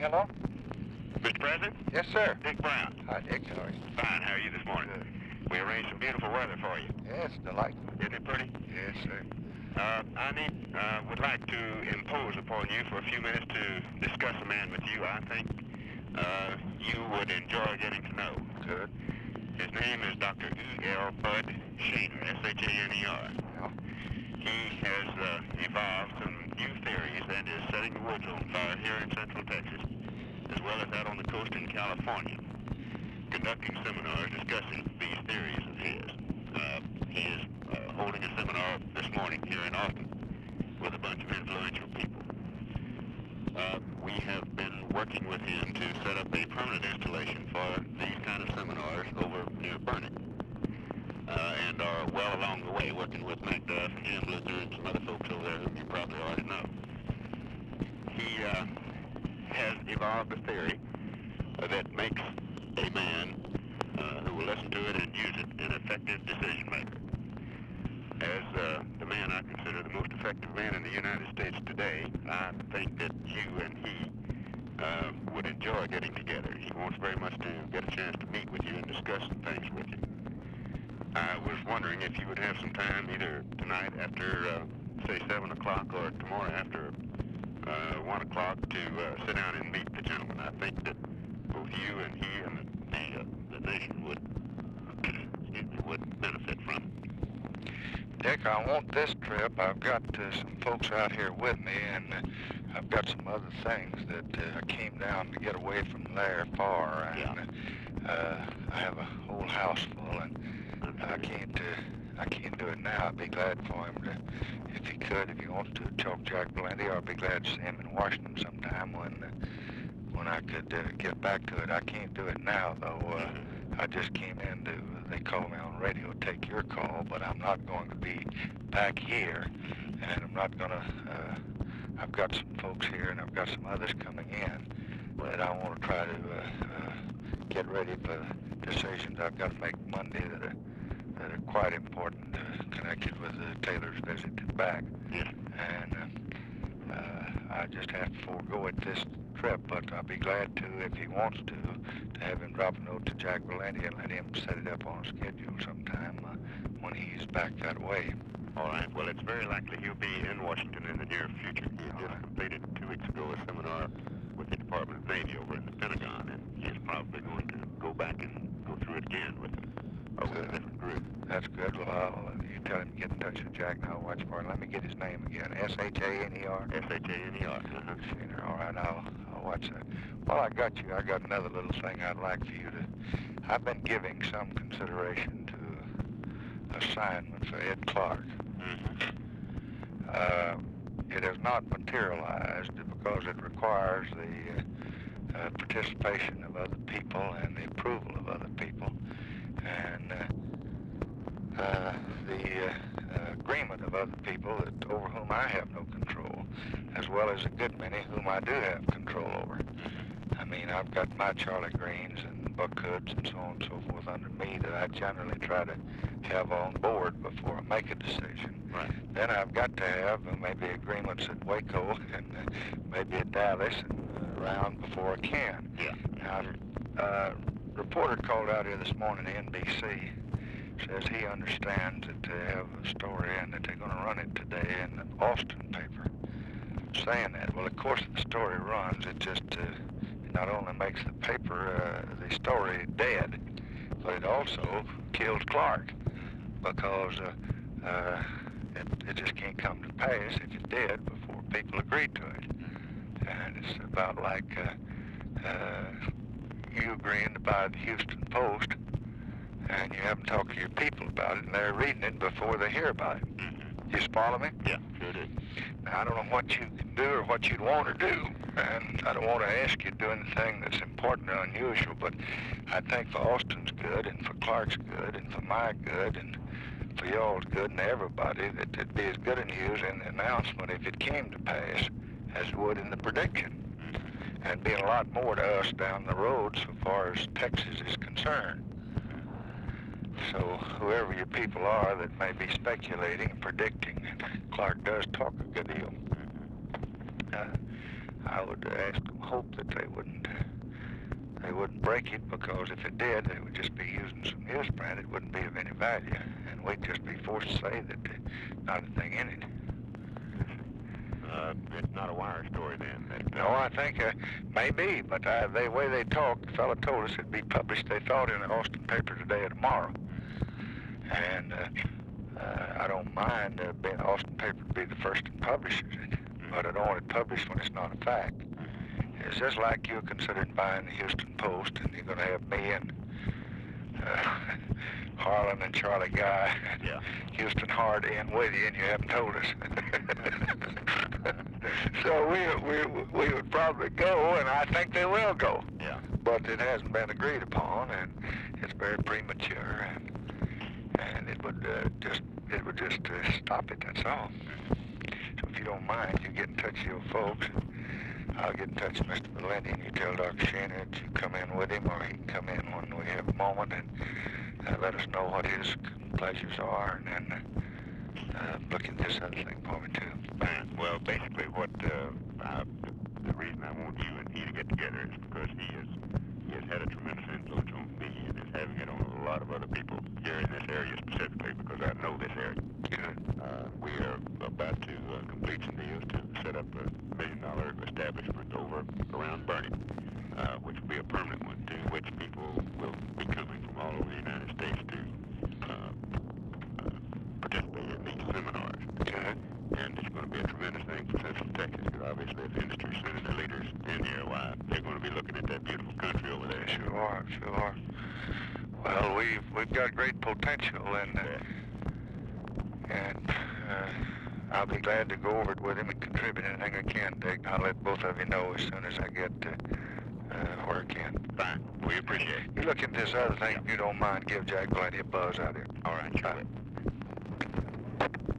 Hello? Mr. President? Yes, sir. Dick Brown. Hi, Dick. How are you? Fine. How are you this morning? Good. We arranged some beautiful weather for you. Yes, delightful. Isn't it pretty? Yes, sir. Would like to impose upon you for a few minutes to discuss a man with you I think you would enjoy getting to know. Good. His name is Dr. E.L. Bud Shaner, S-H-A-N-E-R. Yeah. He has evolved some new theories that is setting the woods on fire here in Central Texas, as well as out on the coast in California, conducting seminars discussing these theories of his. He is holding a seminar this morning here in Austin with a bunch of influential people. We have been working with him to set up a permanent installation for these kind of seminars over near Burnett, and are well along the way working with MacDuff and Jim Luther and some other folks over there whom you probably already know. He has evolved a theory that makes a man who will listen to it and use it an effective decision maker. As the man I consider the most effective man in the United States today, I think that you and he would enjoy getting together. He wants very much to get a chance to meet with you and discuss some things with you. I was wondering if you would have some time either tonight after, say, 7 o'clock or tomorrow after 1 o'clock to sit down and meet the gentleman. I think that both you and he and the nation would benefit from it. Dick, I want this trip. I've got some folks out here with me, and I've got some other things that I came down to get away from there far, and I have a whole house full, and I can't do it now. I'd be glad for him to, if he could, if he wants to, talk Jack Valenti. I'd be glad to see him in Washington sometime when I could get back to it. I can't do it now, though. I just came in to, they called me on radio, take your call, but I'm not going to be back here, and I'm not going to, I've got some folks here, and I've got some others coming in that I want to try to get ready for decisions I've got to make Monday that are quite important, connected with Taylor's visit back. Yeah. And I just have to forego it this trip, but I'll be glad to, if he wants to have him drop a note to Jack Valenti and let him set it up on schedule sometime when he's back that way. All right. Well, it's very likely he'll be in Washington in the near future. He just completed 2 weeks ago a seminar with the Department of Navy over in the Pentagon, and he's probably going to go back and go through it again with them, or with a different group. That's good. Well, you tell him to get in touch with Jack, and I'll watch for him. Let me get his name again. S-H-A-N-E-R? S-H-A-N-E-R. Shaner. All right, I'll watch that. Well, I got you. I got another little thing I'd like for you to... I've been giving some consideration to assignment for Ed Clark. It has not materialized because it requires the participation of other people and the approval of other people, and the agreement of other people over whom I have no control, as well as a good many whom I do have control over. I mean, I've got my Charlie Greens and Buck Hoods and so on and so forth under me that I generally try to have on board before I make a decision. Right. Then I've got to have maybe agreements at Waco and maybe at Dallas and around before I can. Yeah. Now, a reporter called out here this morning to NBC, says he understands that they have a story and that they're going to run it today in the Austin paper saying that. Well, of course, the story runs. It just it not only makes the paper, the story dead, but it also kills Clark because it just can't come to pass if it did before people agreed to it. And it's about like you agreeing to buy the Houston Post, and you haven't talked to your people about it, and they're reading it before they hear about it. You follow me? Yeah, sure did. Now, I don't know what you can do or what you'd want to do, and I don't want to ask you to do anything that's important or unusual, but I think for Austin's good, and for Clark's good, and for my good, and for y'all's good, and everybody, that it'd be as good a news in the announcement if it came to pass as it would in the prediction. And be a lot more to us down the road so far as Texas is concerned. So whoever your people are that may be speculating and predicting, Clark does talk a good deal. I would hope that they wouldn't break it, because if it did, they would just be using some newsprint. It wouldn't be of any value, and we'd just be forced to say that there's not a thing in it. It's not a wire story then? No, I think maybe, but the way they talked, the fellow told us it'd be published, they thought, in the Austin paper today or tomorrow. And I don't mind being the Austin paper to be the first to publish it, but I don't want it published when it's not a fact. It's just like you're considering buying the Houston Post, and you're going to have me and Harlan and Charlie Guy, Houston Hard in with you, and you haven't told us. So we would probably go, and I think they will go. Yeah. But it hasn't been agreed upon, and it's very premature, and it would just stop it. That's all. So if you don't mind, you get in touch with your folks. I'll get in touch with Mr. Valenti, and you tell Dr. Shaner that you come in with him, or he can come in when we have a moment, and let us know what his pleasures are, and then look at this other thing for me too. Well, basically, what the reason I want you and he to get together is because he has had a tremendous influence on me, and is having it on a lot of other people here in this area specifically, because I know this area. Good. We are about to complete some deals to set up a $1 million establishment over around Burning, which will be a permanent one, to which people will be coming from all over the United States to participate in these seminars. Good. And it's going to be a tremendous thing for Central Texas, because obviously if the industry's sending their leaders in here, why, they're going to be looking at that beautiful country over there. Sure are. Well, we've got great potential, and I'll be glad to go over it with him and contribute anything I can, Dick. I'll let both of you know as soon as I get where I can. Fine. We appreciate it. You look at this other thing, if you don't mind, give Jack Valenti a buzz out here. All right, Charlie.